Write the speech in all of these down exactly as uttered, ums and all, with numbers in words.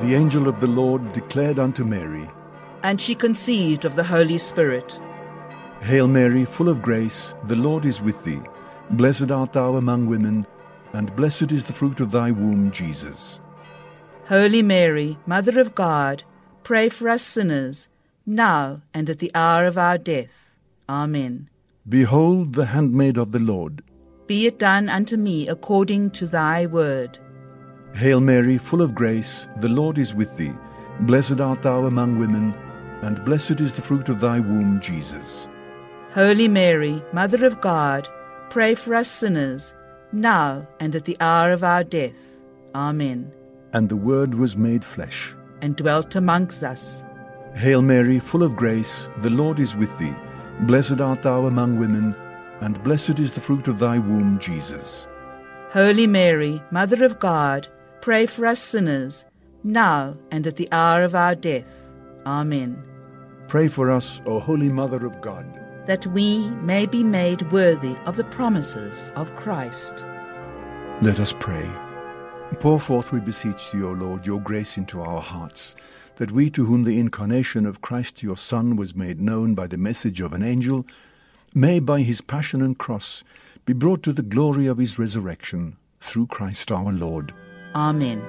the angel of the Lord declared unto Mary, and she conceived of the Holy Spirit. Hail Mary, full of grace, the Lord is with thee. Blessed art thou among women, and blessed is the fruit of thy womb, Jesus. Holy Mary, Mother of God, pray for us sinners, now and at the hour of our death. Amen. Behold the handmaid of the Lord. Be it done unto me according to thy word. Hail Mary, full of grace, the Lord is with thee. Blessed art thou among women, and blessed is the fruit of thy womb, Jesus. Holy Mary, Mother of God, pray for us sinners, now and at the hour of our death. Amen. And the Word was made flesh, and dwelt amongst us. Hail Mary, full of grace, the Lord is with thee. Blessed art thou among women, and blessed is the fruit of thy womb, Jesus. Holy Mary, Mother of God, pray for us sinners, now and at the hour of our death. Amen. Pray for us, O Holy Mother of God, that we may be made worthy of the promises of Christ. Let us pray. Pour forth, we beseech thee, O Lord, your grace into our hearts, that we, to whom the incarnation of Christ your Son was made known by the message of an angel, may by his passion and cross be brought to the glory of his resurrection, through Christ our Lord. Amen.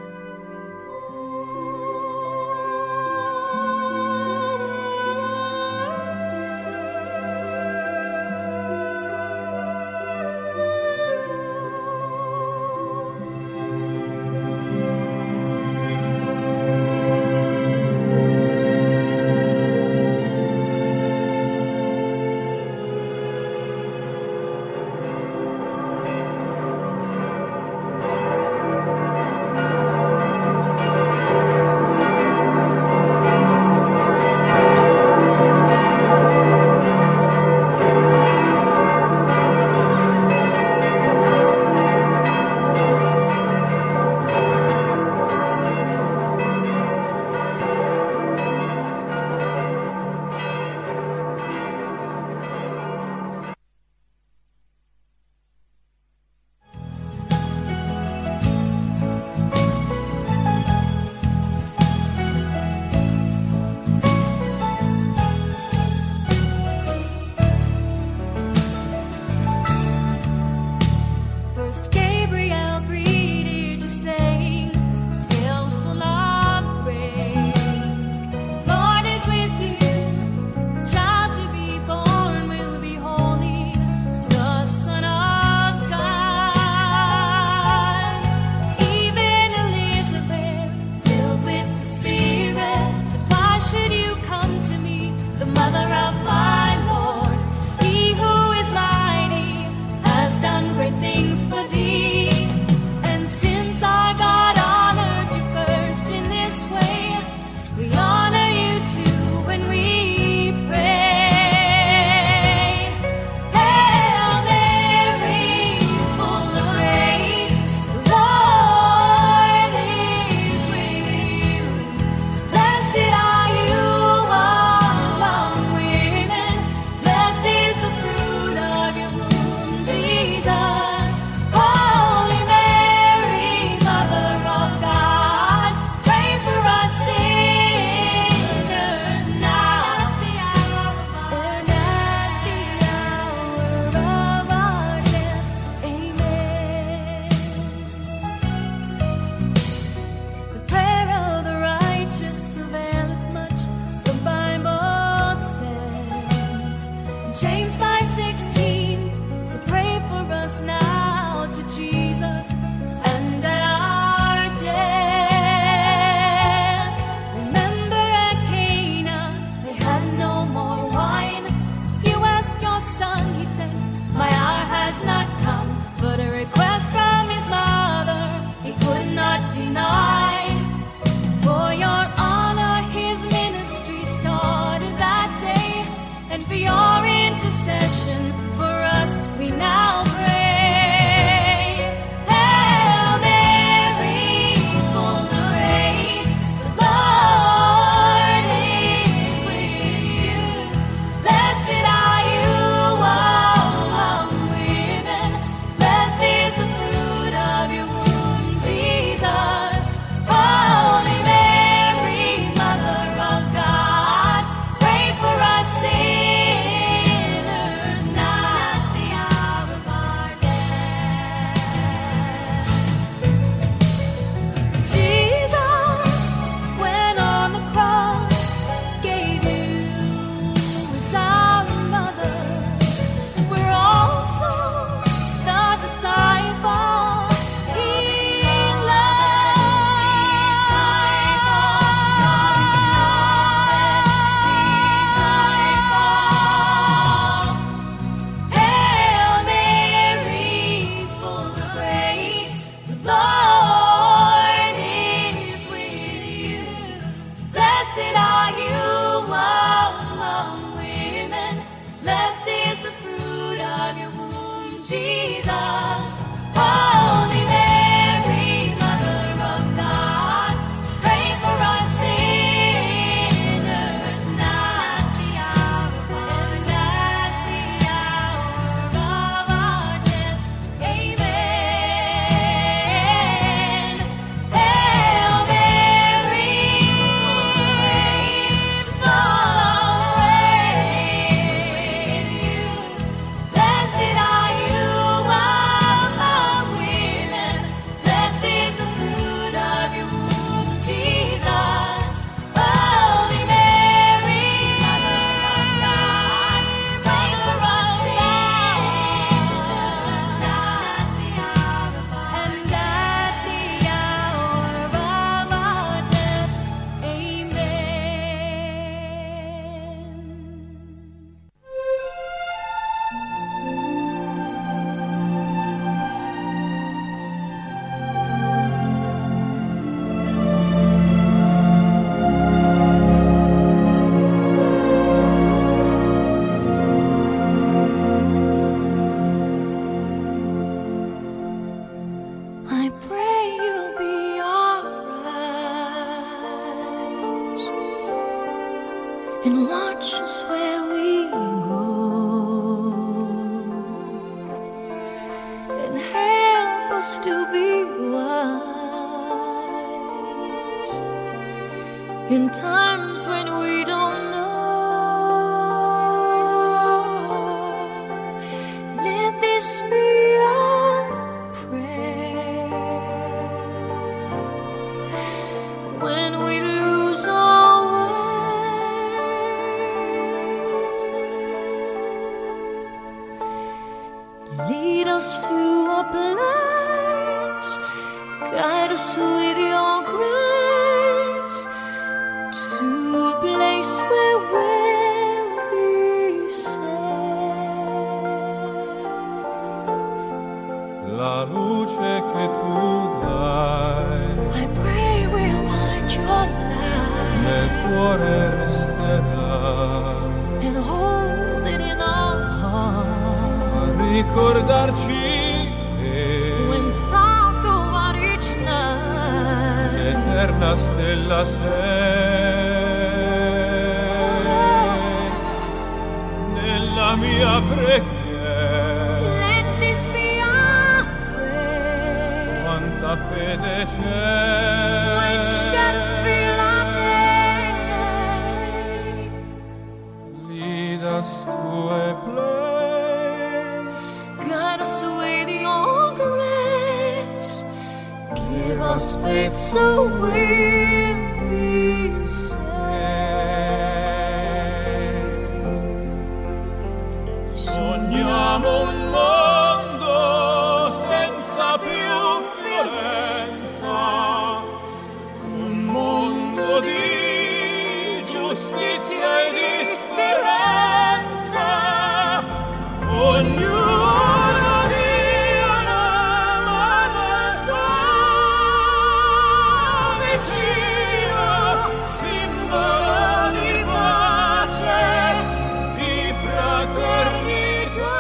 and watch us where we go, and help us to be wise in times when we don't know. Let this be our prayer when we lose our way. Lead us to a place, guide us with your grace, to a place where we'll be safe. La luce che tu dai I pray we'll find your light nel cuore resterà, and hold it in our heart. ricordarci che When stars go out each night, eterna stella sei nella mia preghiera. let this be our prayer. Quanta fede c'è When shadows fill our day, lead us to a place, guide us with your grace. Give us faith so we'll be saved. sogniamo un mondo senza più violenza, un mondo di giustizia e di speranza, ognuno di una mano vicino, simbolo di pace, di fraternità.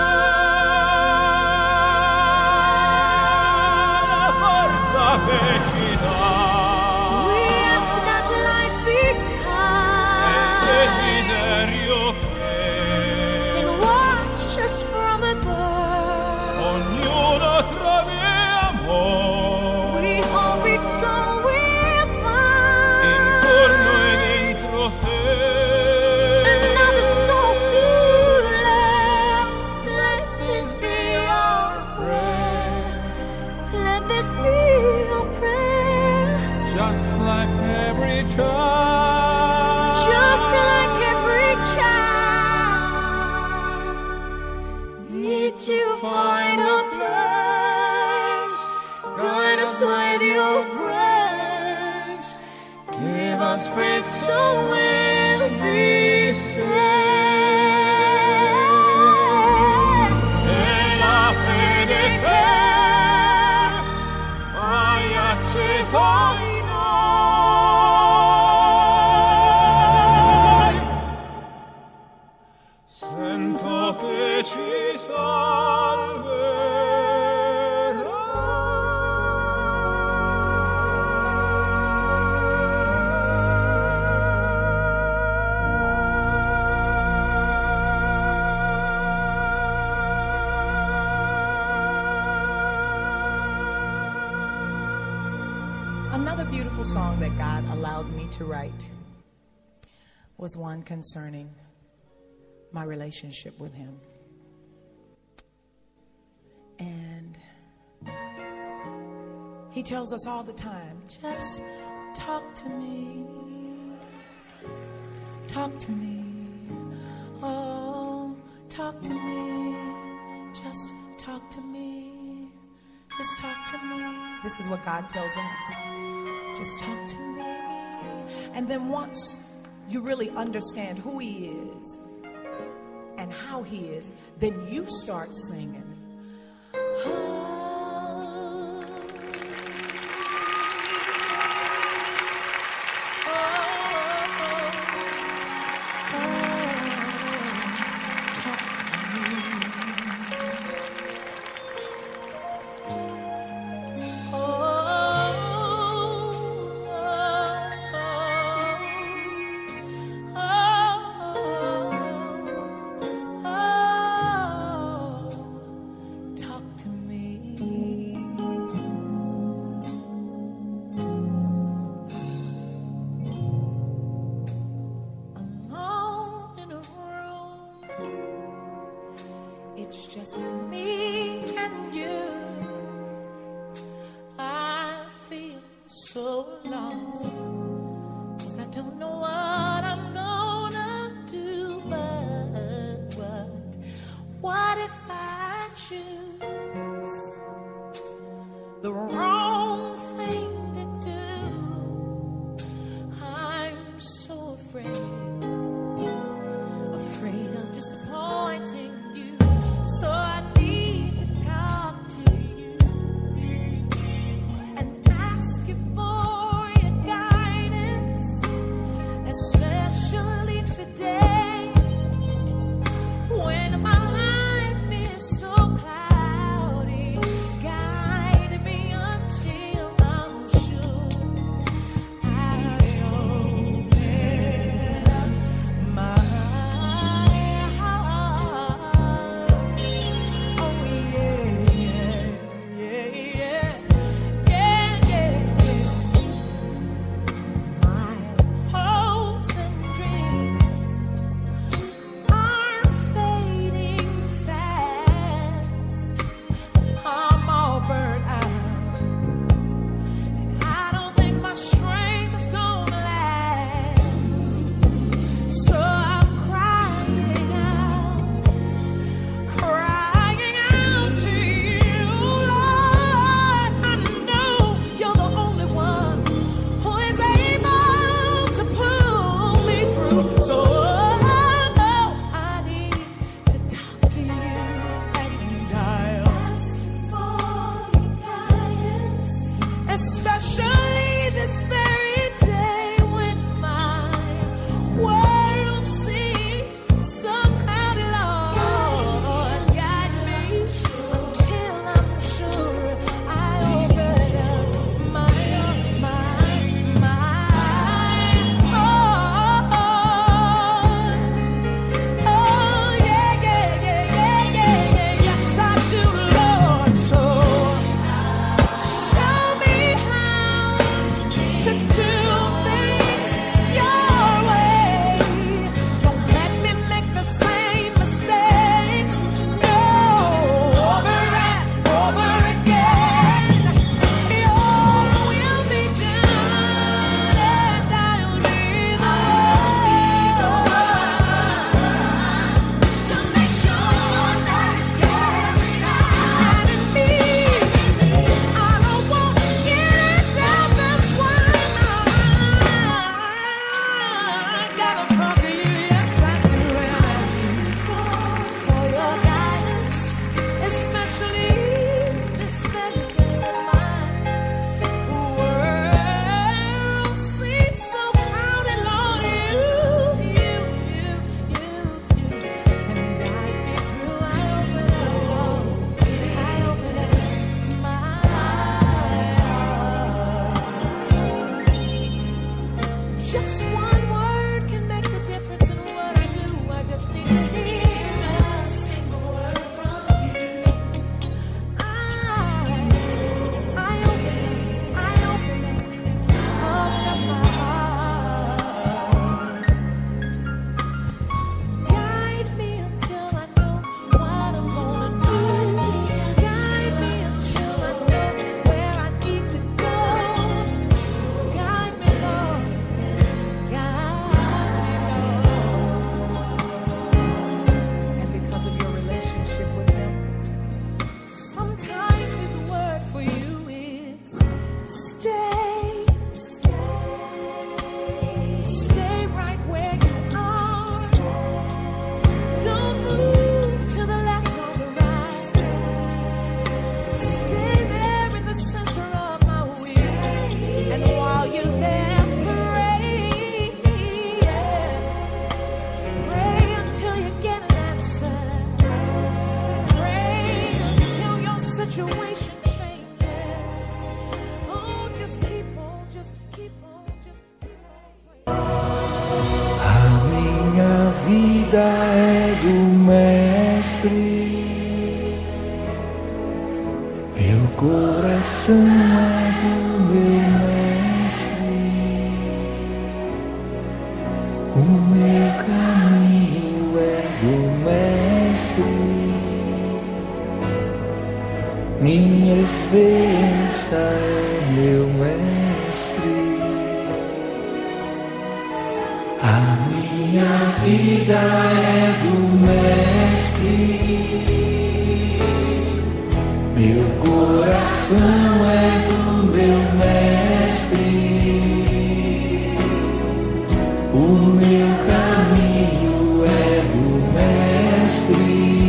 La forza che ci dà We ask that life be è il kind desiderio che and watch us from above. ognuno trovi amore We hope it's so we'll find intorno e dentro sé. another soul to love. Let this be our prayer. Let this be our prayer. Just like every child, Just like every child, need to find a place. Guide us with your grace. Give us faith so we'll be saved. e la fede che hai acceso in noi, sento che ci Another beautiful song that God allowed me to write was one concerning my relationship with Him. And He tells us all the time, just talk to me. Talk to me. Oh, talk to me. Just talk to me. Just talk to me. This is what God tells us. Just talk to me. And then once you really understand who He is and how He is, then you start singing. Oh me and you. I feel so lost, 'cause I don't know what I'm gonna do, but what, what if I choose the wrong thing to do? I'm so afraid, afraid of disappointing you, so I need to talk to you and ask you for your guidance, especially today when my life is so cloudy. Guide me until I'm sure I open up my heart. Oh yeah, yeah, yeah, yeah, yeah, yeah. My hopes and dreams are fading fast. I'm all burnt out, and I don't think my strength is gonna last. So I'm crying out, crying out to you, Lord. I know you're the only one who is able to pull me through. So I need to talk to you, and I'll ask for your guidance, especially this very day when my world seems so cloudy. Lord, guide me until I'm sure I open up my, my, my heart. Oh, yeah, yeah, yeah, yeah, yeah, yeah. Yes, I do, Lord. So show me how to do things your way. Don't let me make the same mistakes. No, over and over again. Your will be done, and I'll be the one to make sure that it's carried out. And in me, I don't want any doubt. That's why I gotta talk to you. Yes, I do, and ask you for your guidance, especially this very day when my world seems so cloudy. Lord, you, you, you, you, you can guide me through. I open up, I open up my heart. Just one word can make the difference in what I do. I just need to hear a single word from you. I, I open it, I open it, open up my heart. Guide me until I know what I'm gonna do. Guide me until I know where I need to go. Guide me, Lord. Guide me, Lord. And because of your relationship with Him, sometimes His word for you is stay, stay right where you are. Don't move to the left or the right. Stay there in the center of my will. And while you're there, pray, yes. Pray until you get an answer. Pray until your situation changes. Oh, just keep on, just keep on, just keep on praying. A minha vida é do Mestre, meu coração é do meu Mestre, o meu caminho é do Mestre. minha esperança é meu mestre. A minha vida é do mestre, meu coração é do meu mestre, o meu caminho é do mestre,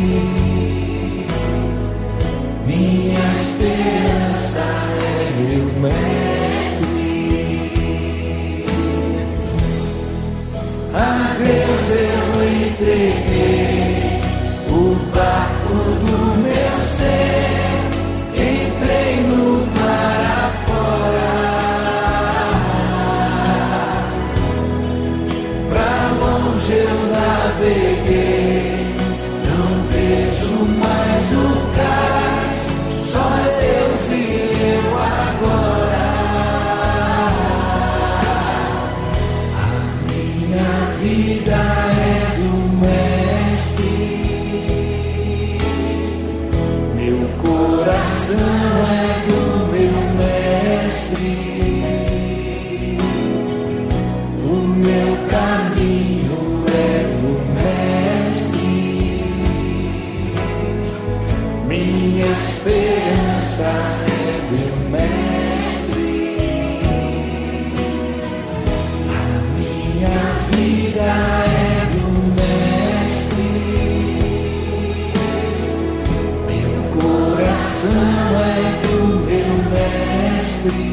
minha esperança é meu mestre. A Deus eu entreguei o barco do meu ser, entrei no mar afora, pra longe eu naveguei, não vejo mais o cais, só Deus e eu agora. A vida é do mestre, meu coração é do meu mestre, o meu caminho é do mestre, minha esperança é do mestre. A minha vida é do mestre, meu coração é do meu mestre,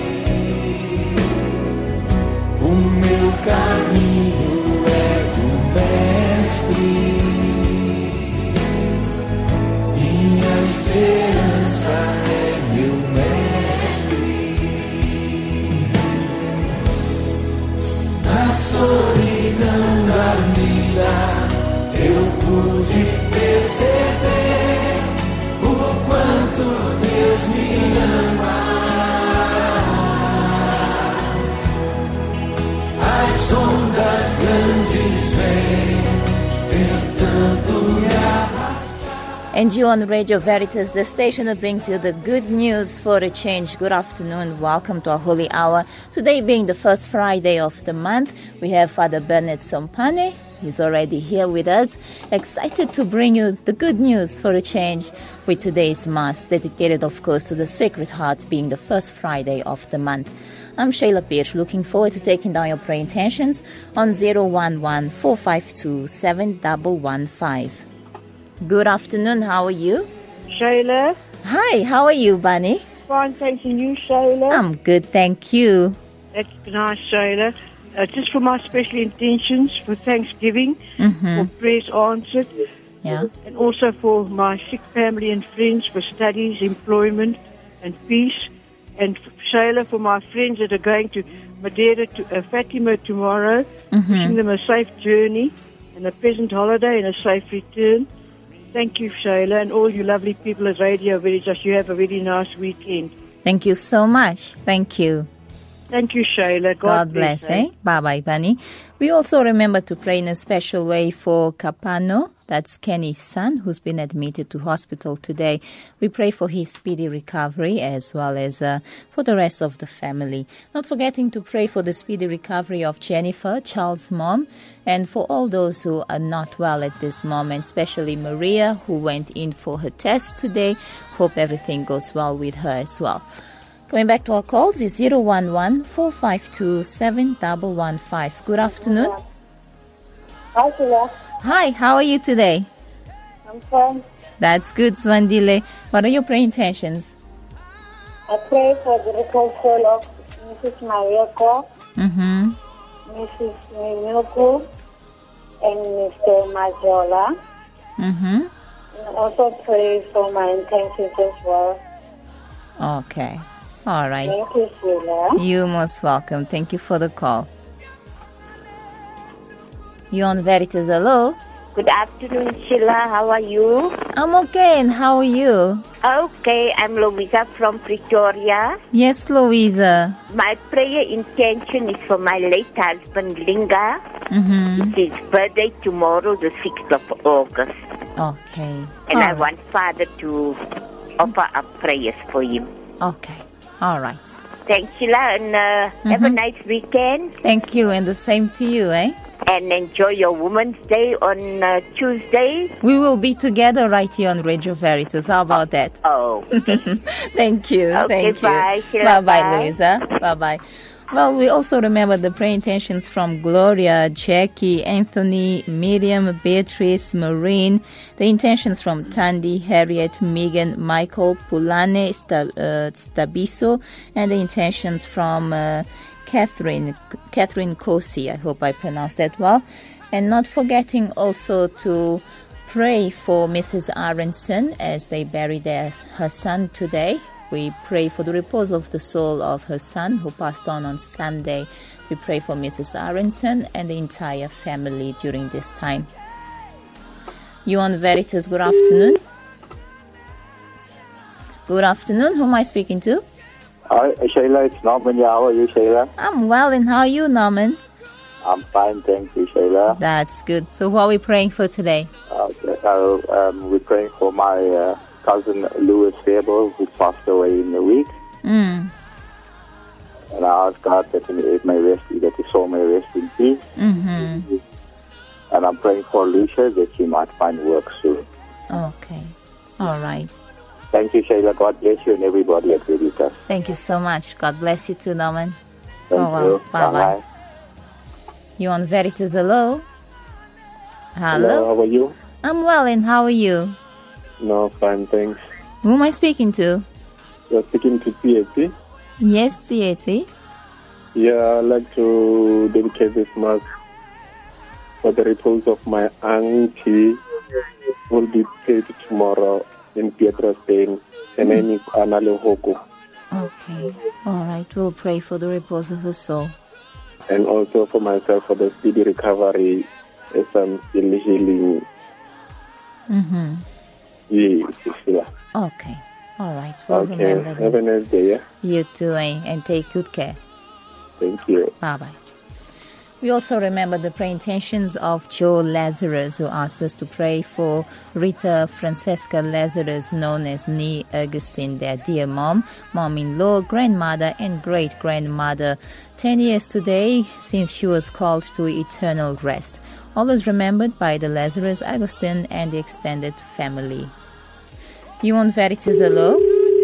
o meu caminho é do mestre, minha esperança é meu mestre. Na solidão da vida eu pude perceber o quanto Deus me ama. As ondas grandes vêm tentando me arrastar. And you on Radio Veritas, the station that brings you the good news for a change. Good afternoon. Welcome to our Holy Hour. Today being the first Friday of the month, we have Father Bernard Sompane. He's already here with us, excited to bring you the good news for a change with today's Mass, dedicated, of course, to the Sacred Heart, being the first Friday of the month. I'm Shayla Pierce, looking forward to taking down your prayer intentions on zero one one, four five two, seven one one five. Good afternoon, how are you? Shayla. Hi, how are you, Bunny? Fine, thanks, and you, Shayla? I'm good, thank you. That's nice, Shayla. Uh, just for my special intentions for Thanksgiving, Mm-hmm. for prayers answered, Yeah. and also for my sick family and friends for studies, employment, and peace. And Shayla, for my friends that are going to Madeira, to uh, Fatima tomorrow, Mm-hmm. wishing them a safe journey and a pleasant holiday and a safe return. Thank you, Shayla, and all you lovely people at Radio Veritas. You have a really nice weekend. Thank you so much. Thank you. Thank you, Shayla. God, God bless, eh? Bye-bye, Bunny. We also remember to pray in a special way for Capano. That's Kenny's son, who's been admitted to hospital today. We pray for his speedy recovery as well as uh, for the rest of the family. Not forgetting to pray for the speedy recovery of Jennifer, Charles' mom, and for all those who are not well at this moment, especially Maria, who went in for her test today. Hope everything goes well with her as well. Going back to our calls is zero one one, four five two, seven one one five. Good afternoon. Hi, Sheila. Hi, how are you today? I'm fine. That's good, Swandile. What are your prayer intentions? I pray for the recovery of Missus Mayoko, Mm-hmm. Missus Minuku, and Mister Majola. Mm-hmm. And also pray for my intentions as well. Okay. All right. Thank you, Sheila. You're most welcome. Thank you for the call. You on Veritas, hello? Good afternoon, Sheila. How are you? I'm okay, and how are you? Okay, I'm Louisa from Pretoria. Yes, Louisa. My prayer intention is for my late husband, Linga. Mm-hmm. It's his birthday tomorrow, the sixth of August. Okay. And I All right. want Father to offer up prayers for him. Okay. All right. Thanks, Sheila, and uh, Mm-hmm. have a nice weekend. Thank you, and the same to you, eh? And enjoy your Women's Day on uh, Tuesday. We will be together right here on Radio Veritas. How about that? Oh. Thank you. Okay, Thank bye, you. Sheila, Bye-bye, bye. Louisa. Bye-bye. Well, we also remember the prayer intentions from Gloria, Jackie, Anthony, Miriam, Beatrice, Maureen, the intentions from Tandy, Harriet, Megan, Michael, Pulane, Sta- uh, Stabiso, and the intentions from uh, Catherine, Catherine Kosi. I hope I pronounced that well. And not forgetting also to pray for Missus Aronson as they bury their, her son today. We pray for the repose of the soul of her son who passed on on Sunday. We pray for Missus Aronson and the entire family during this time. You on Veritas, good afternoon. Good afternoon. Who am I speaking to? Hi, Sheila. It's Norman. Yeah, how are you, Sheila? I'm well, and how are you, Norman? I'm fine, thank you, Sheila. That's good. So who are we praying for today? Okay, uh, um, we're praying for my uh, cousin Louis Faber, who passed away in the week. Mm. And I ask God that he may rest, that his soul may rest in peace. Mm-hmm. And I'm praying for Lucia that she might find work soon. Okay. All right. Thank you, Sheila. God bless you and everybody at Veritas. Thank you so much. God bless you too, Norman. Thank oh, you. well. Bye-bye. Bye-bye. You on Veritas, hello? Hello? Hello, how are you? I'm well, and how are you? No, fine, thanks. Who am I speaking to? You're speaking to P A T? Yes, C A T. Yeah, I'd like to dedicate this mass for the repose of my auntie, who will be paid tomorrow in Pietrastain. Her name is Anna Lehoko. Okay. All right. We'll pray for the repose of her soul. And also for myself for the speedy recovery as I'm still healing. Mm-hmm. Yes, yeah. Okay. All right. We'll Okay. remember Have a that. nice day, yeah? You too, eh? And take good care. Thank you. Bye-bye. We also remember the prayer intentions of Joe Lazarus, who asked us to pray for Rita Francesca Lazarus, known as Nee Augustine, their dear mom, mom-in-law, grandmother, and great-grandmother. Ten years today since she was called to eternal rest. Always remembered by the Lazarus, Augustine, and the extended family. You on Veritas, hello?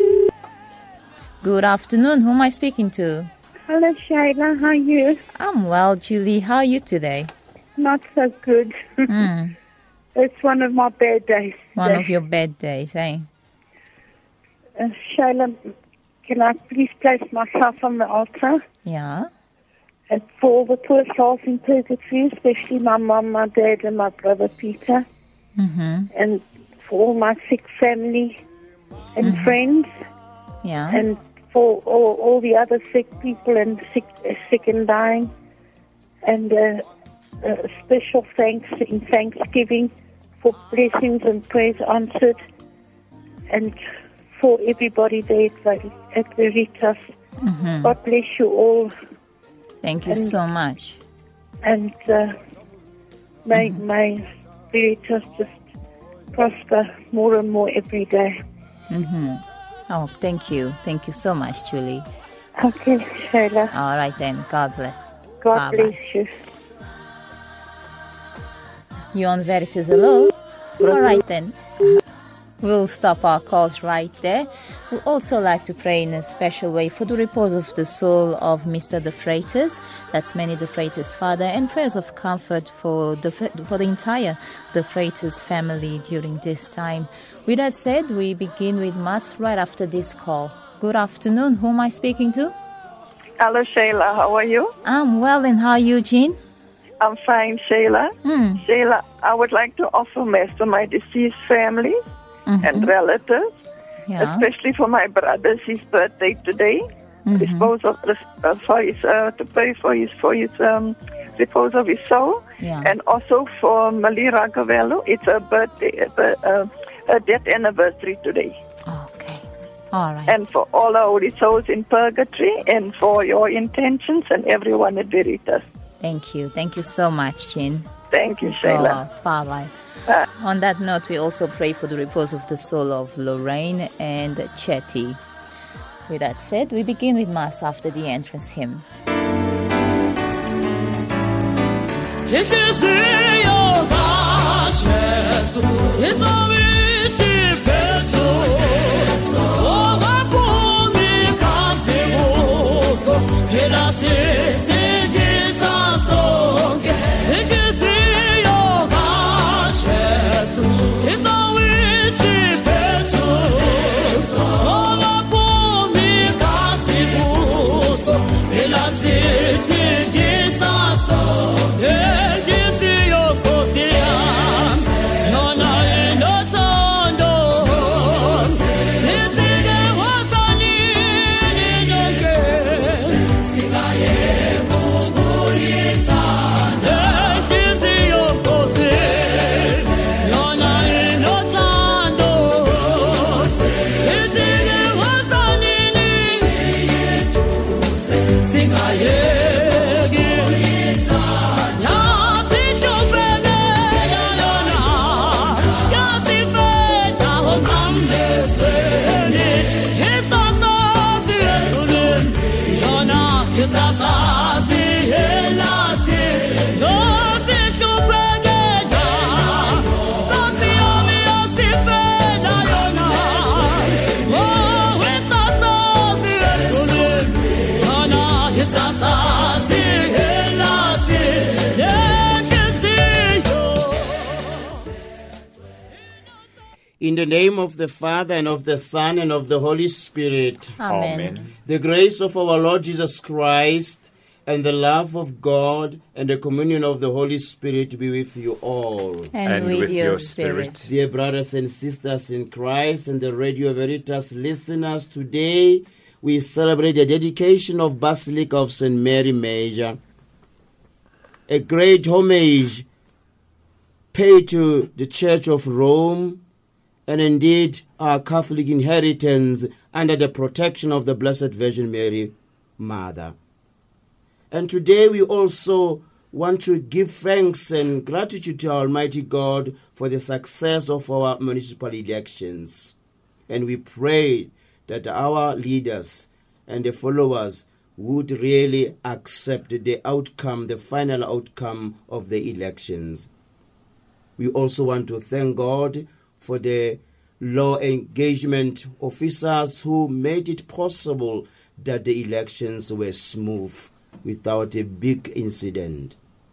Good afternoon. Who am I speaking to? Hello, Sheila. How are you? I'm well, Julie. How are you today? Not so good. Mm. It's one of my bad days. One today. of your bad days, eh? Uh, Sheila, can I please place myself on the altar? Yeah. And for all the poor souls in purgatory, especially my mom, my dad, and my brother Peter. Mm-hmm. And for all my sick family and Mhm. friends. Yeah. And for all, all the other sick people and sick, uh, sick and dying. And uh, uh, special thanks in Thanksgiving for blessings and prayers answered. And for everybody there at, Ver- at Veritas. Mhm. God bless you all. Thank you And- so much. And uh, may, may Veritas just prosper more and more every day. Mm-hmm. Oh, thank you. Thank you so much, Julie. Okay, Sheila. All right then. God bless. God Bye-bye. bless you. You on Veritas, hello? All right then. We'll stop our calls right there. We'd also like to pray in a special way for the repose of the soul of Mister De Freitas. That's Manny De Freitas' father, and prayers of comfort for the for the entire De Freitas family during this time. With that said, we begin with Mass right after this call. Good afternoon. Who am I speaking to? Hello, Sheila. How are you? I'm well, and how are you, Jean? I'm fine, Sheila. Hmm. Sheila, I would like to offer Mass to my deceased family Mhm. and relatives, Yeah. especially for my brother's his birthday today. Mhm. Repose of uh, for his uh, to pray for his for his um, repose of his soul, Yeah. and also for Mali Ragavello. It's a birthday, uh, uh, a death anniversary today. All right. And for all our holy souls in purgatory, and for your intentions and everyone at Veritas. Thank you. Thank you so much, Jean. Thank you, Sheila. Bye bye. On that note, we also pray for the repose of the soul of Lorraine and Chetty. With that said, we begin with Mass after the entrance hymn. In the name of the Father, and of the Son, and of the Holy Spirit. Amen. Amen. The grace of our Lord Jesus Christ, and the love of God, and the communion of the Holy Spirit be with you all. And, and with, with your spirit. spirit. Dear brothers and sisters in Christ, and the Radio Veritas listeners, today we celebrate the dedication of Basilica of Saint Mary Major. A great homage paid to the Church of Rome, and indeed our Catholic inheritance under the protection of the Blessed Virgin Mary, Mother. And today we also want to give thanks and gratitude to Almighty God for the success of our municipal elections. And we pray that our leaders and the followers would really accept the outcome, the final outcome of the elections. We also want to thank God for the law engagement officers who made it possible that the elections were smooth without a big incident.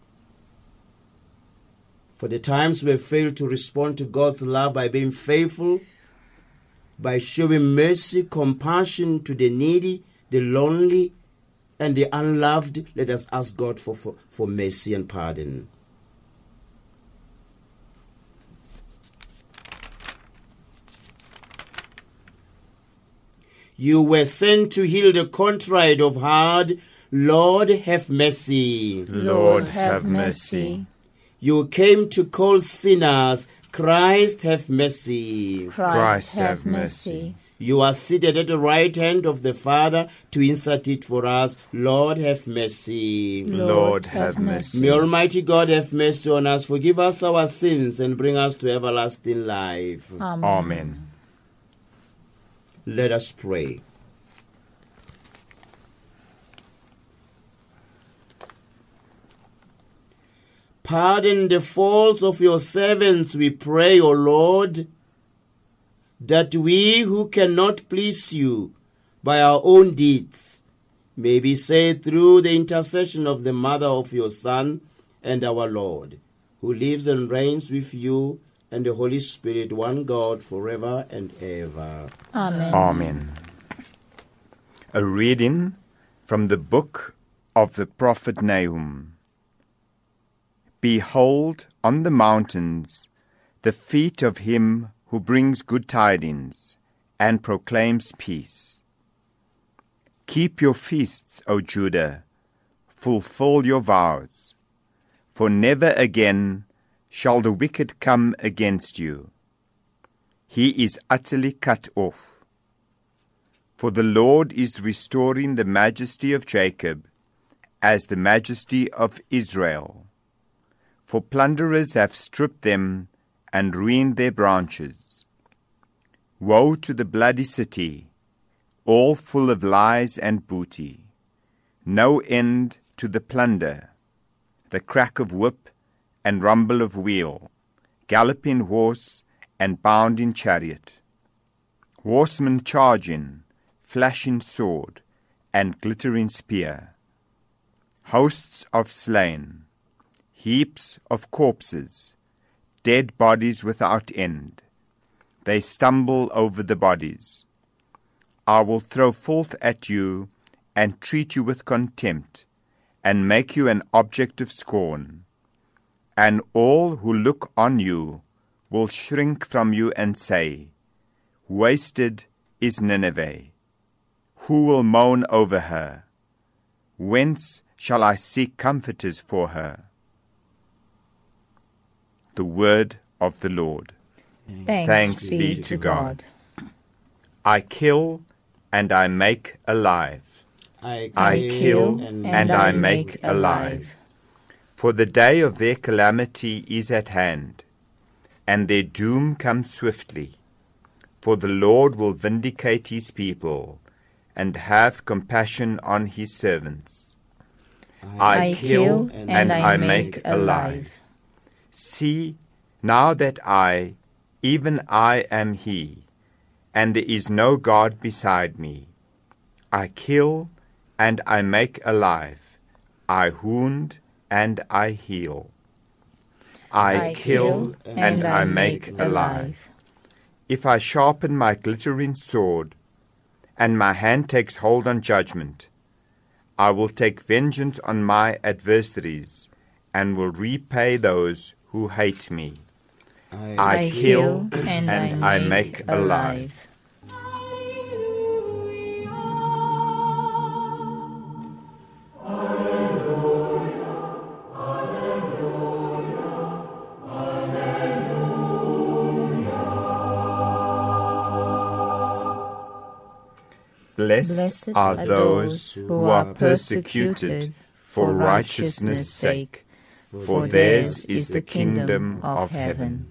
For the times we failed to respond to God's love by being faithful, by showing mercy, compassion to the needy, the lonely, and the unloved, let us ask God for, for, for mercy and pardon. You were sent to heal the contrite of heart. Lord, have mercy. Lord, have mercy. You came to call sinners. Christ, have mercy. Christ, have mercy. You are seated at the right hand of the Father to insert it for us. Lord, have mercy. Lord, have mercy. May Almighty God have mercy on us, forgive us our sins, and bring us to everlasting life. Amen. Amen. Let us pray. Pardon the faults of your servants, we pray, O Lord, that we who cannot please you by our own deeds may be saved through the intercession of the Mother of your Son and our Lord, who lives and reigns with you and the Holy Spirit, one God, forever and ever. Amen. Amen. A reading from the book of the prophet Nahum. Behold, on the mountains, the feet of him who brings good tidings and proclaims peace. Keep your feasts, O Judah, fulfill your vows, for never again shall the wicked come against you. He is utterly cut off. For the Lord is restoring the majesty of Jacob as the majesty of Israel. For plunderers have stripped them and ruined their branches. Woe to the bloody city, all full of lies and booty, no end to the plunder, the crack of whip and rumble of wheel, galloping horse and bounding chariot, horsemen charging, flashing sword, and glittering spear, hosts of slain, heaps of corpses, dead bodies without end. They stumble over the bodies. I will throw filth at you and treat you with contempt, and make you an object of scorn. And all who look on you will shrink from you and say, Wasted is Nineveh. Who will mourn over her? Whence shall I seek comforters for her? The word of the Lord. Thanks, Thanks be, be to to God. God. I kill and I make alive. I kill, I kill and, and I make alive. For the day of their calamity is at hand, and their doom comes swiftly. For the Lord will vindicate his people, and have compassion on his servants. I, I kill and, and I make alive. See, now that I, even I am he, and there is no God beside me. I kill and I make alive. I wound and I heal. I, I kill and, and I make alive. alive. If I sharpen my glittering sword, and my hand takes hold on judgment, I will take vengeance on my adversaries, and will repay those who hate me. I, I kill and, and I, I make alive. alive. Blessed, Blessed are those who are persecuted for righteousness' sake, for theirs is the kingdom of heaven.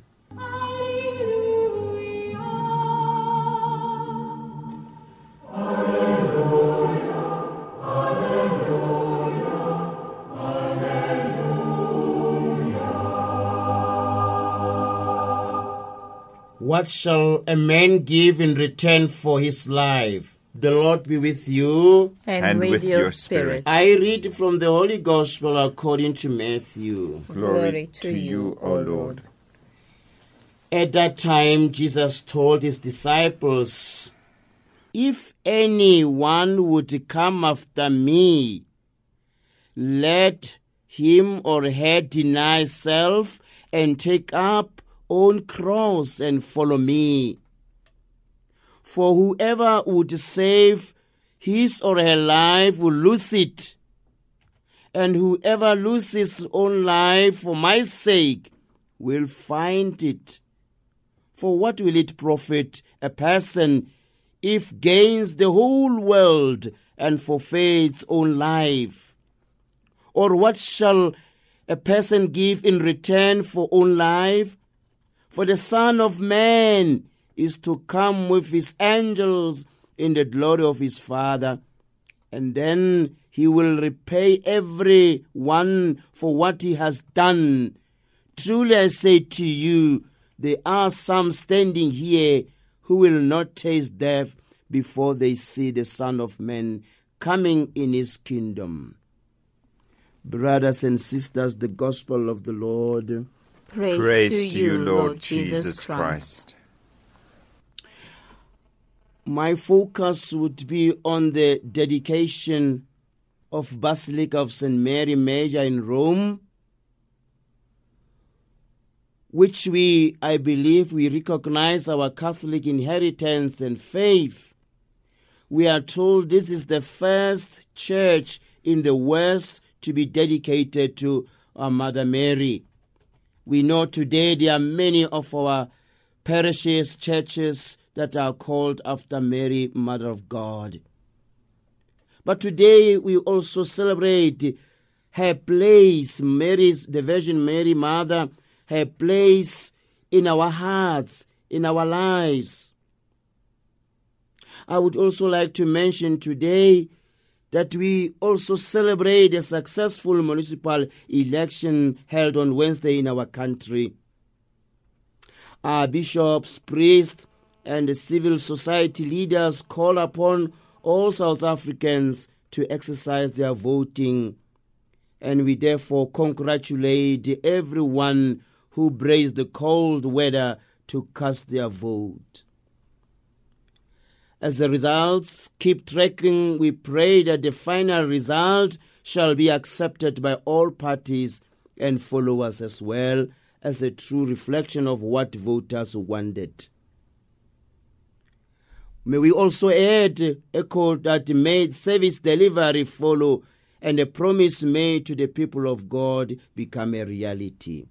What shall a man give in return for his life? The Lord be with you. And, and with, with your spirit. I read from the Holy Gospel according to Matthew. Glory, Glory to, to you, O Lord. At that time, Jesus told his disciples, If anyone would come after me, let him or her deny self and take up own cross and follow me. For whoever would save his or her life will lose it, and whoever loses his own life for my sake will find it. For what will it profit a person if gains the whole world and forfeits his own life? Or what shall a person give in return for own life? For the Son of Man is to come with his angels in the glory of his Father, and then he will repay every one for what he has done. Truly I say to you, there are some standing here who will not taste death before they see the Son of Man coming in his kingdom. Brothers and sisters, the gospel of the Lord. Praise, Praise to, to you, you, Lord Jesus, Jesus Christ. Christ. My focus would be on the dedication of Basilica of Saint Mary Major in Rome, which we, I believe, we recognize our Catholic inheritance and faith. We are told this is the first church in the West to be dedicated to our Mother Mary. We know today there are many of our parishes, churches that are called after Mary, Mother of God. But today we also celebrate her place, Mary's, the Virgin Mary Mother, her place in our hearts, in our lives. I would also like to mention today that we also celebrate a successful municipal election held on Wednesday in our country. Our bishops, priests, and civil society leaders call upon all South Africans to exercise their voting, and we therefore congratulate everyone who braved the cold weather to cast their vote. As the results keep tracking, we pray that the final result shall be accepted by all parties and followers as well as a true reflection of what voters wanted. May we also add a code that made service delivery follow and a promise made to the people of God become a reality.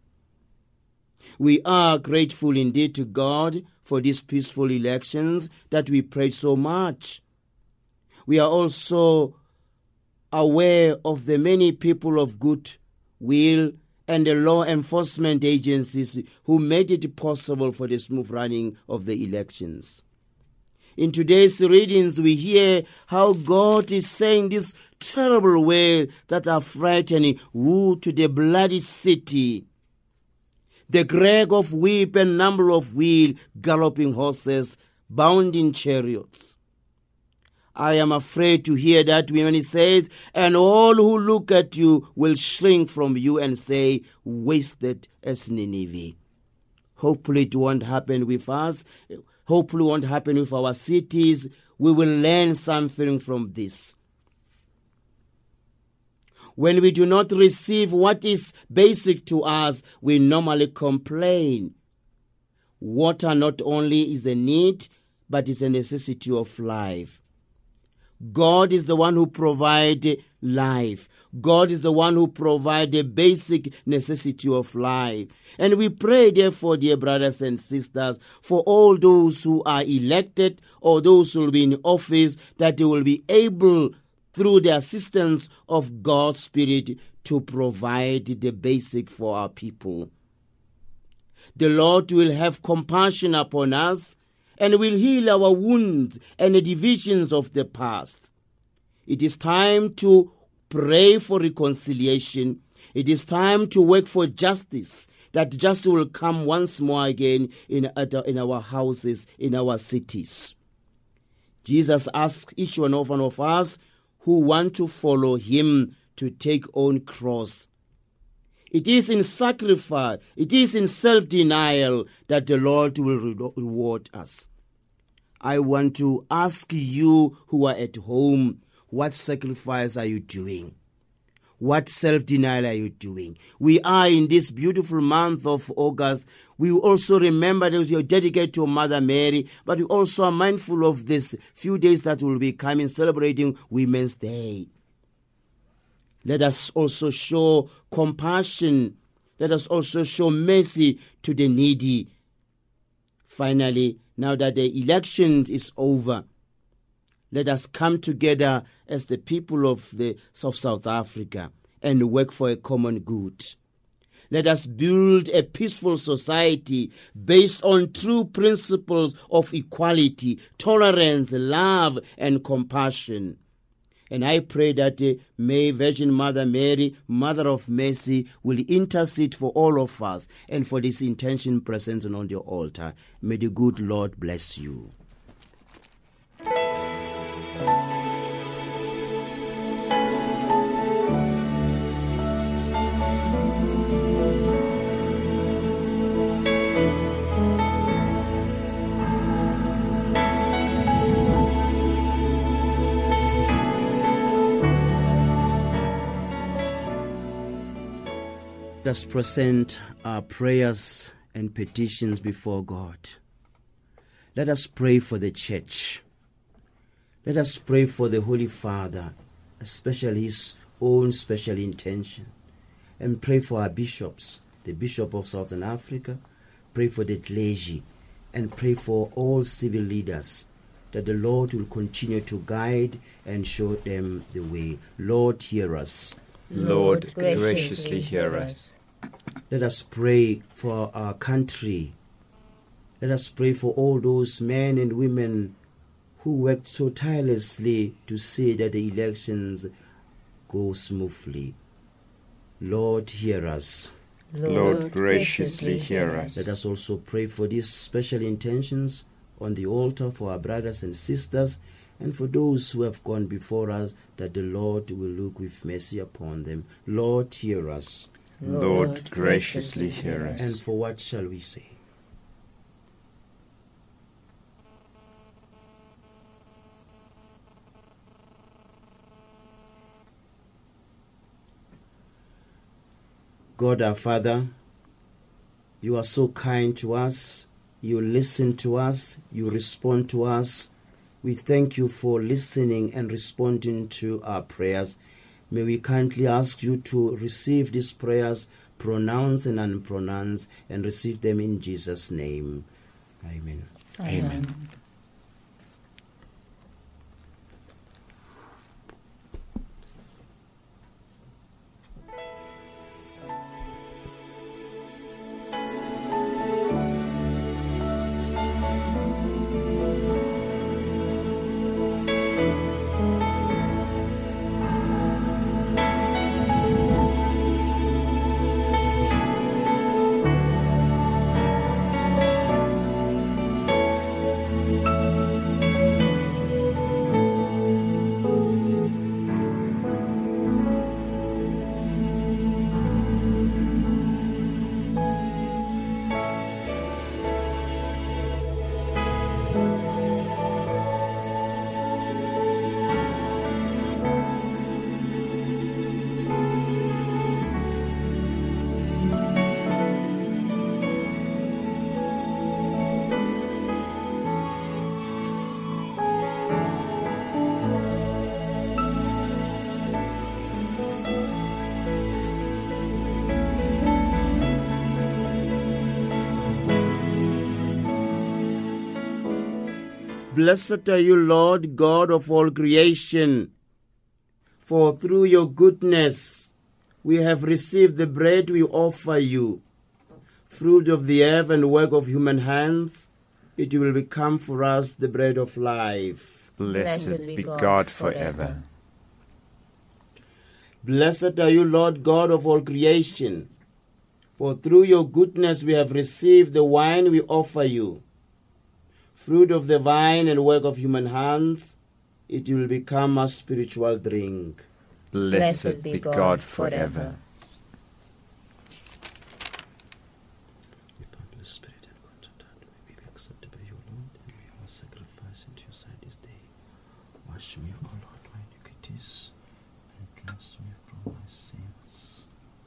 We are grateful indeed to God for these peaceful elections that we prayed so much. We are also aware of the many people of good will and the law enforcement agencies who made it possible for the smooth running of the elections. In today's readings, we hear how God is saying these terrible words that are frightening. Woe to the bloody city, the greg of whip and number of wheel, galloping horses, bounding chariots. I am afraid to hear that when he says, and all who look at you will shrink from you and say, wasted as Nineveh. Hopefully it won't happen with us. Hopefully it won't happen with our cities. We will learn something from this. When we do not receive what is basic to us, we normally complain. Water not only is a need, but is a necessity of life. God is the one who provides life. God is the one who provides the basic necessity of life. And we pray, therefore, dear brothers and sisters, for all those who are elected or those who will be in office, that they will be able, through the assistance of God's Spirit, to provide the basic for our people. The Lord will have compassion upon us and will heal our wounds and the divisions of the past. It is time to pray for reconciliation. It is time to work for justice, that justice will come once more again in, in our houses, in our cities. Jesus asks each one of, one of us who want to follow him to take on cross. It is in sacrifice, it is in self-denial that the Lord will re- reward us. I want to ask you who are at home, what sacrifice are you doing? What self-denial are you doing? We are in this beautiful month of August. We also remember that you're dedicated to Mother Mary, but we also are mindful of this few days that will be coming, celebrating Women's Day. Let us also show compassion. Let us also show mercy to the needy. Finally, now that the election is over, let us come together as the people of the of South Africa and work for a common good. Let us build a peaceful society based on true principles of equality, tolerance, love, and compassion. And I pray that uh, may Virgin Mother Mary, Mother of Mercy, will intercede for all of us and for this intention present on the altar. May the good Lord bless you. Let us present our prayers and petitions before God. Let us pray for the church. Let us pray for the Holy Father, especially his own special intention. And pray for our bishops, the Bishop of Southern Africa. Pray for the clergy. And pray for all civil leaders, that the Lord will continue to guide and show them the way. Lord, hear us. Lord, graciously hear us. Let us pray for our country. Let us pray for all those men and women who worked so tirelessly to see that the elections go smoothly. Lord, hear us. Lord, graciously hear us. Let us also pray for these special intentions on the altar for our brothers and sisters and for those who have gone before us, that the Lord will look with mercy upon them. Lord, hear us. Lord, graciously hear us. And for what shall we say? God our Father, you are so kind to us. You listen to us. You respond to us. We thank you for listening and responding to our prayers. May we kindly ask you to receive these prayers, pronounced and unpronounced, and receive them in Jesus' name. Amen. Amen. Amen. Blessed are you, Lord, God of all creation, for through your goodness we have received the bread we offer you, fruit of the earth and work of human hands. It will become for us the bread of life. Blessed be God forever. Blessed are you, Lord God of all creation, for through your goodness we have received the wine we offer you, fruit of the vine and work of human hands. It will become a spiritual drink. Blessed be God forever. Wash me, O Lord, my iniquities, and cleanse me from my sins.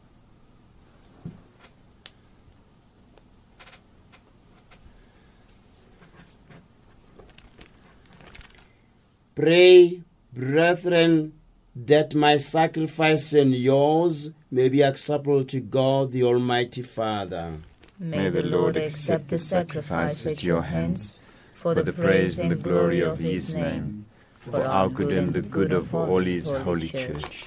Pray, brethren, that my sacrifice and yours may be acceptable to God the Almighty Father. May the Lord accept the sacrifice at your hands for the praise and the glory of his name, for our good and the good of all his holy church.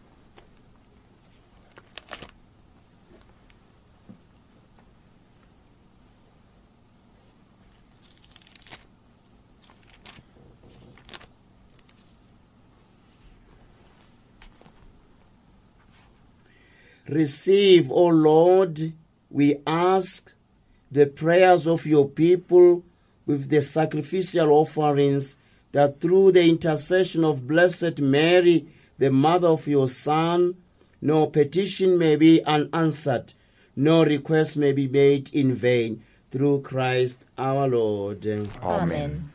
Receive, O Lord, we ask, the prayers of your people with the sacrificial offerings, that through the intercession of Blessed Mary, the mother of your Son, no petition may be unanswered, no request may be made in vain. Through Christ our Lord. Amen. Amen.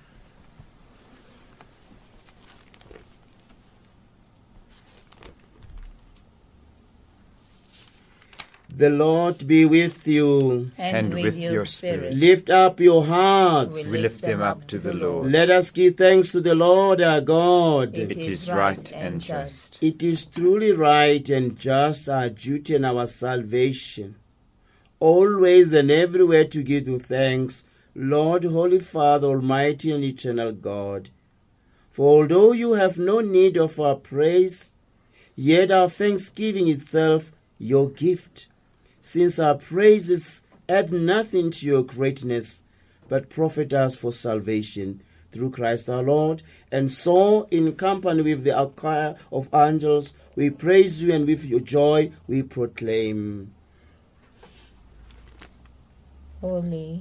The Lord be with you. And, and with, with your, your spirit. Lift up your hearts. We, we lift them up to the Lord. Let us give thanks to the Lord our God. It, it is right and just. It is truly right and just, our duty and our salvation, always and everywhere to give you thanks, Lord, Holy Father, Almighty and eternal God. For although you have no need of our praise, yet our thanksgiving itself, your gift, since our praises add nothing to your greatness, but profit us for salvation through Christ our Lord. And so, in company with the choir of angels, we praise you, and with your joy we proclaim. Holy.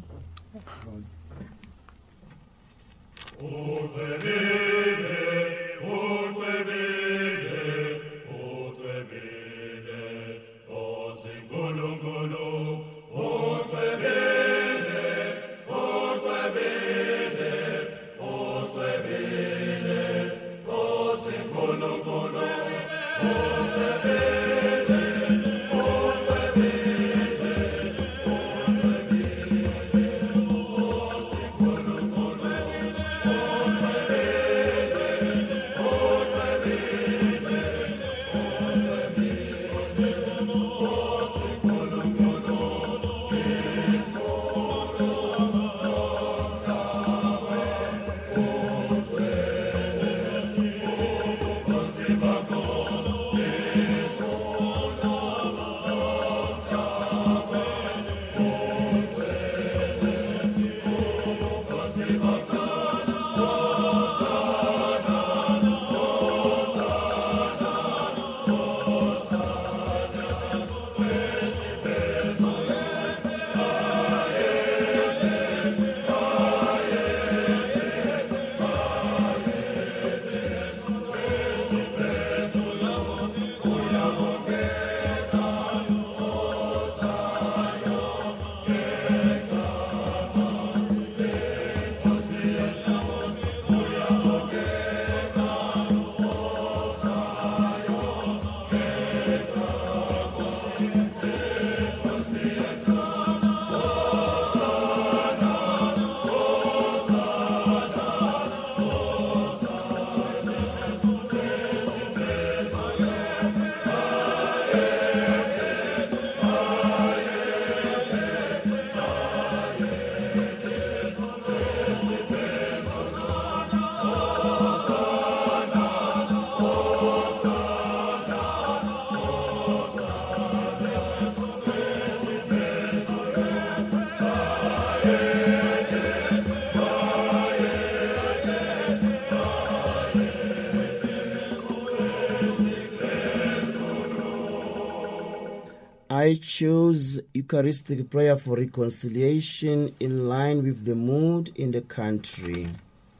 I chose Eucharistic prayer for reconciliation in line with the mood in the country.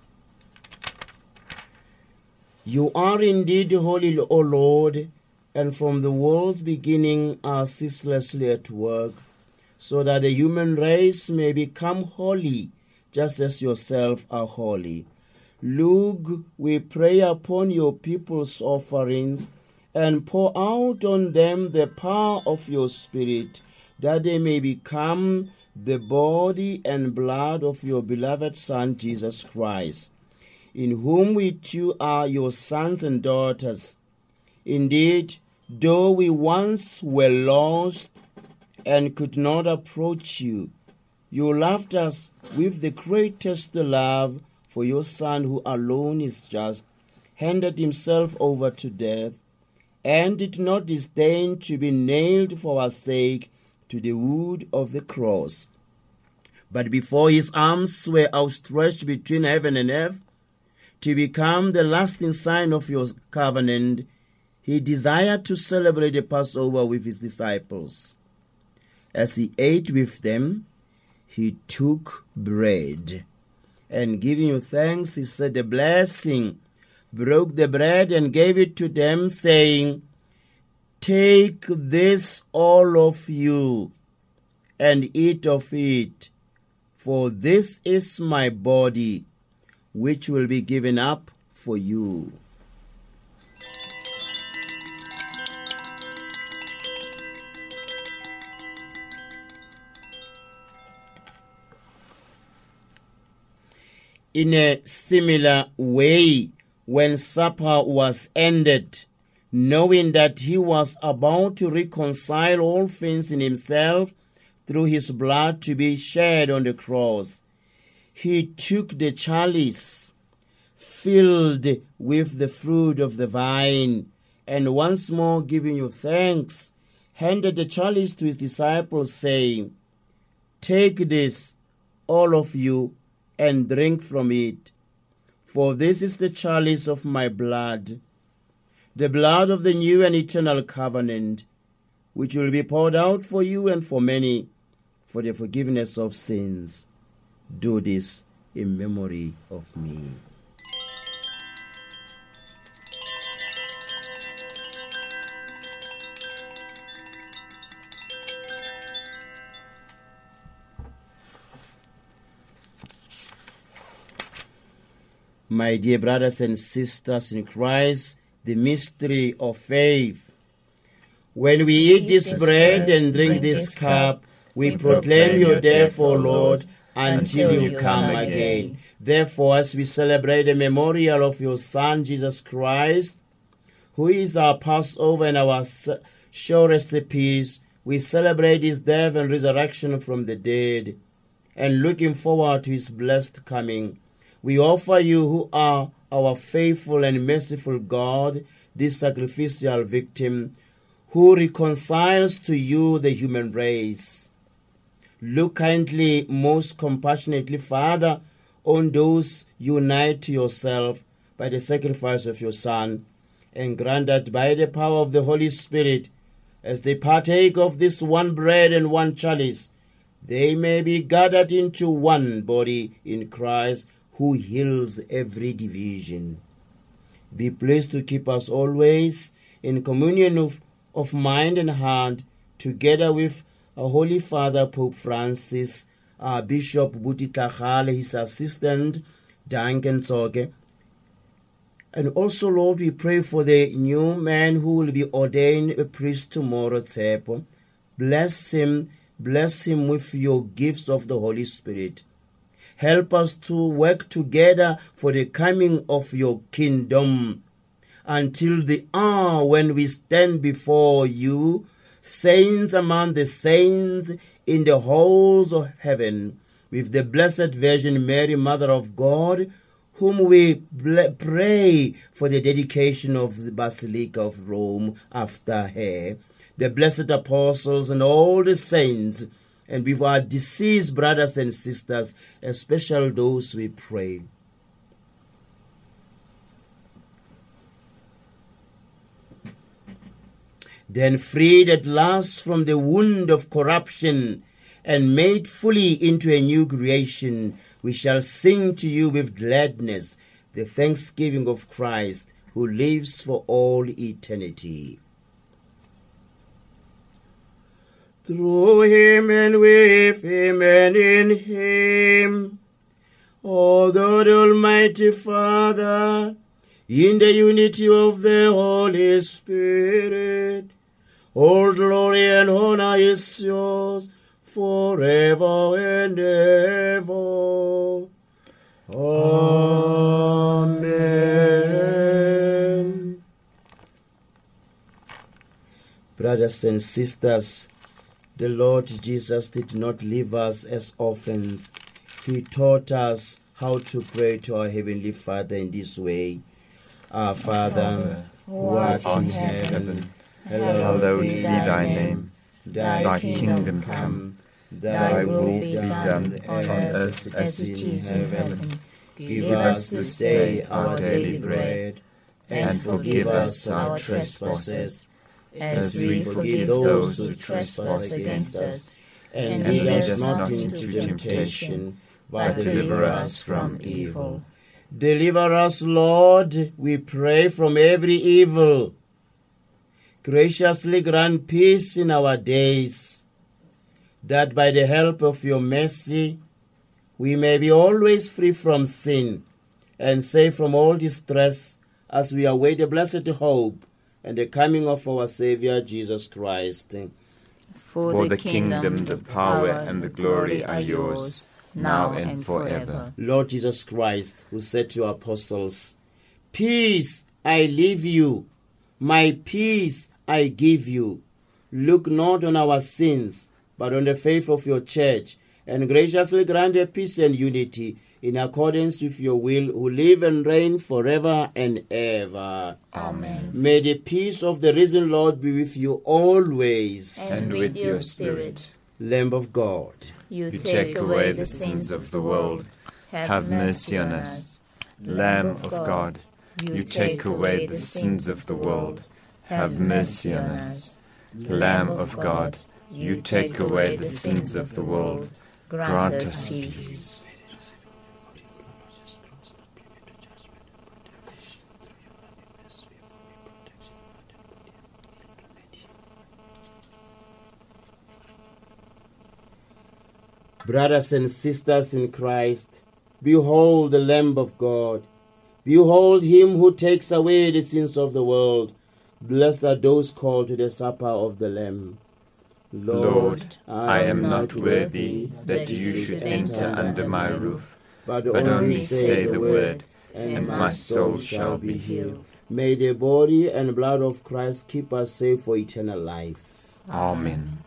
You are indeed holy, O Lord, and from the world's beginning are ceaselessly at work, so that the human race may become holy, just as yourself are holy. Look, we pray upon your people's offerings, and pour out on them the power of your Spirit, that they may become the body and blood of your beloved Son, Jesus Christ, in whom we too are your sons and daughters. Indeed, though we once were lost and could not approach you, you loved us with the greatest love, for your Son, who alone is just, handed himself over to death, and did not disdain to be nailed for our sake to the wood of the cross. But before his arms were outstretched between heaven and earth, to become the lasting sign of your covenant, he desired to celebrate the Passover with his disciples. As he ate with them, he took bread, and giving you thanks, he said a blessing, broke the bread and gave it to them, saying, "Take this, all of you, and eat of it, for this is my body, which will be given up for you." In a similar way, when supper was ended, knowing that he was about to reconcile all things in himself through his blood to be shed on the cross, he took the chalice filled with the fruit of the vine, and once more giving you thanks, handed the chalice to his disciples, saying, "Take this, all of you, and drink from it. For this is the chalice of my blood, the blood of the new and eternal covenant, which will be poured out for you and for many for the forgiveness of sins. Do this in memory of me." My dear brothers and sisters in Christ, the mystery of faith. When we eat this bread and drink this cup, we proclaim your death, O Lord, until you come again. Therefore, as we celebrate the memorial of your Son, Jesus Christ, who is our Passover and our surest peace, we celebrate his death and resurrection from the dead, and looking forward to his blessed coming. We offer you, who are our faithful and merciful God, this sacrificial victim, who reconciles to you the human race. Look kindly, most compassionately, Father, on those you unite to yourself by the sacrifice of your Son, and grant that by the power of the Holy Spirit, as they partake of this one bread and one chalice, they may be gathered into one body in Christ, who heals every division. Be pleased to keep us always in communion of, of mind and heart, together with our Holy Father, Pope Francis, our Bishop Buti Tlhagale, his assistant, Duncan Tsoke. And also, Lord, we pray for the new man who will be ordained a priest tomorrow, Tsepo. Bless him, bless him with your gifts of the Holy Spirit. Help us to work together for the coming of your kingdom, until the hour when we stand before you, saints among the saints in the halls of heaven, with the Blessed Virgin Mary, Mother of God, whom we pray for the dedication of the Basilica of Rome after her, the blessed apostles and all the saints, and with our deceased brothers and sisters, especially those we pray. Then freed at last from the wound of corruption and made fully into a new creation, we shall sing to you with gladness the thanksgiving of Christ, who lives for all eternity. Through him and with him and in him, O God Almighty Father, in the unity of the Holy Spirit, all glory and honor is yours forever and ever. Amen. Brothers and sisters, the Lord Jesus did not leave us as orphans. He taught us how to pray to our Heavenly Father in this way. Our Father, who art in heaven, hallowed be thy name. Thy kingdom come. Thy will be done on earth as it is in heaven. Give us this day our daily bread, and forgive us our trespasses, as we forgive those who trespass against us. And lead us not into temptation, but deliver us from evil. Deliver us, Lord, we pray, from every evil. Graciously grant peace in our days, that by the help of your mercy we may be always free from sin and safe from all distress, as we await the blessed hope and the coming of our Savior Jesus Christ. For, For the, the kingdom, kingdom, the power, and the glory are yours, now and forever. Lord Jesus Christ, who said to your apostles, "Peace I leave you, my peace I give you. Look not on our sins, but on the faith of your church, and graciously grant a peace and unity in accordance with your will, who live and reign forever and ever. Amen. May the peace of the risen Lord be with you always. And with your spirit. Lamb of God, You, You take away the sins of the world. Have mercy on us. Lamb of God, you take away the sins of the world. Have mercy on us. Lamb of God, you take away the sins of the world. Grant us peace. Brothers and sisters in Christ, behold the Lamb of God. Behold him who takes away the sins of the world. Blessed are those called to the supper of the Lamb. Lord, I am not worthy that you should enter under my roof, but only say the word, and my soul shall be healed. May the body and blood of Christ keep us safe for eternal life. Amen.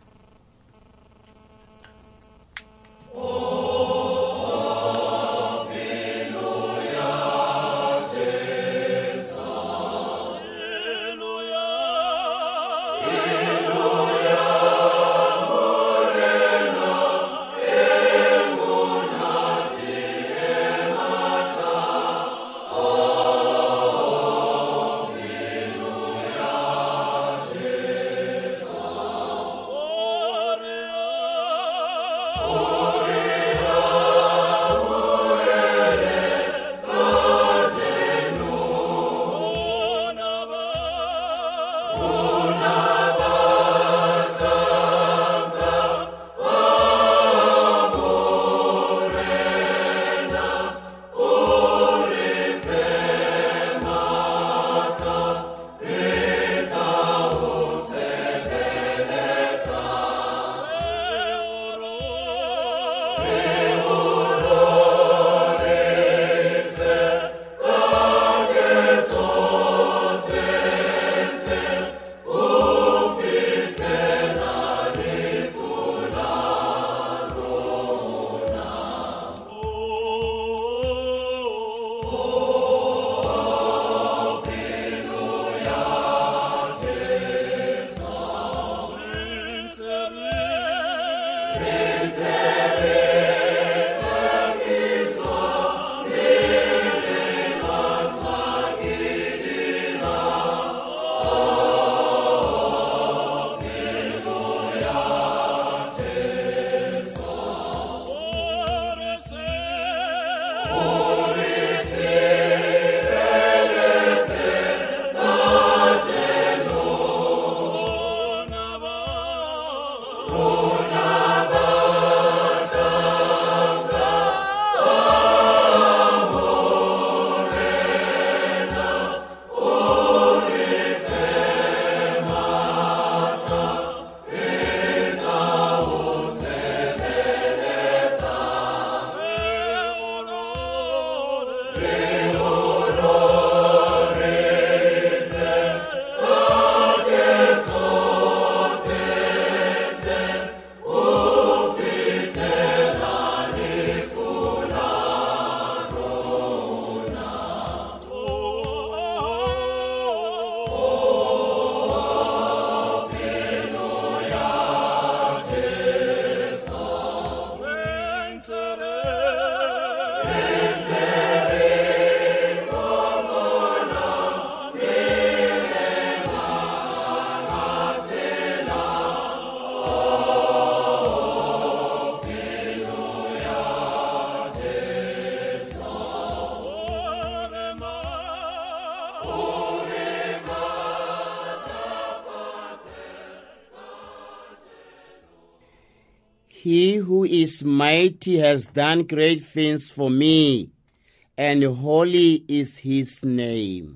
He who is mighty has done great things for me, and holy is his name.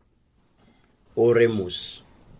Oremus.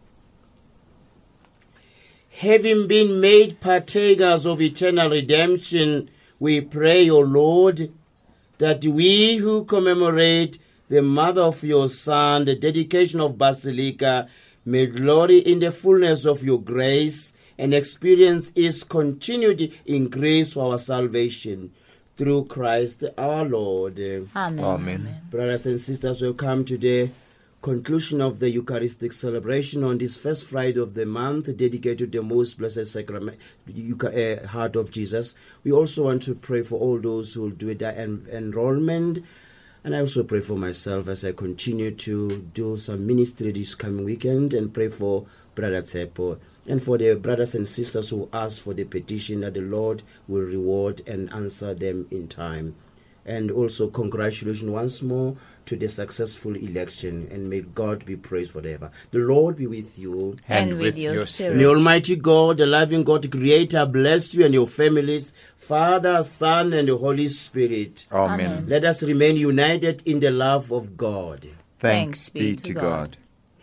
Having been made partakers of eternal redemption, we pray, O Lord, that we who commemorate the mother of your Son, the dedication of Basilica, may glory in the fullness of your grace and experience its continued increase for our salvation. Through through Christ our Lord. Amen. Amen. Brothers and sisters, welcome to the conclusion of the Eucharistic celebration on this first Friday of the month, dedicated to the most blessed sacrament, uh, heart of Jesus. We also want to pray for all those who will do the en- enrollment. And I also pray for myself as I continue to do some ministry this coming weekend, and pray for Brother Tsepo and for the brothers and sisters who ask for the petition, that the Lord will reward and answer them in time. And also congratulations once more to the successful election, and may God be praised forever. The Lord be with you. And, and with, with your spirit. May Almighty God, the loving God, Creator, bless you and your families, Father, Son, and the Holy Spirit. Amen. Amen. Let us remain united in the love of God. Thanks, Thanks be, be to, to God. God.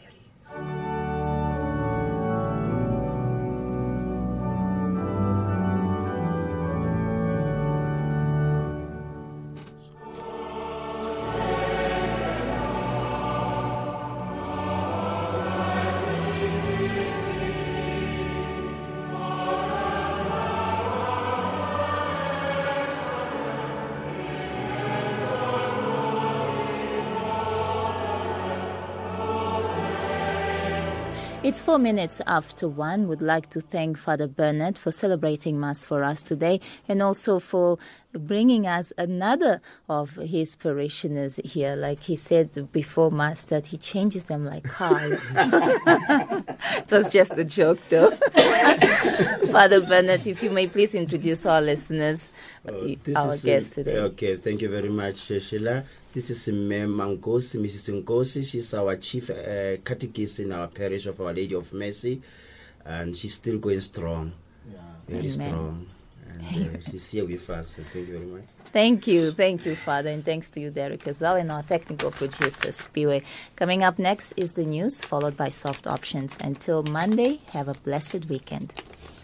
It's four minutes after one. Would like to thank Father Bernard for celebrating Mass for us today, and also for bringing us another of his parishioners here. Like he said before Mass, that he changes them like cars. It was just a joke, though. Father Bernard, if you may please introduce our listeners, uh, our guest uh, today. Okay, thank you very much, Sheila. This is Mem Nkosi, Missus Nkosi. She's our chief uh, catechist in our parish of Our Lady of Mercy, and she's still going strong, yeah. very Amen. strong. And uh, she's here with us. So thank you very much. Thank you, thank you, Father, and thanks to you, Derek, as well, and our technical producer, Spiwe. Coming up next is the news, followed by Soft Options. Until Monday, have a blessed weekend.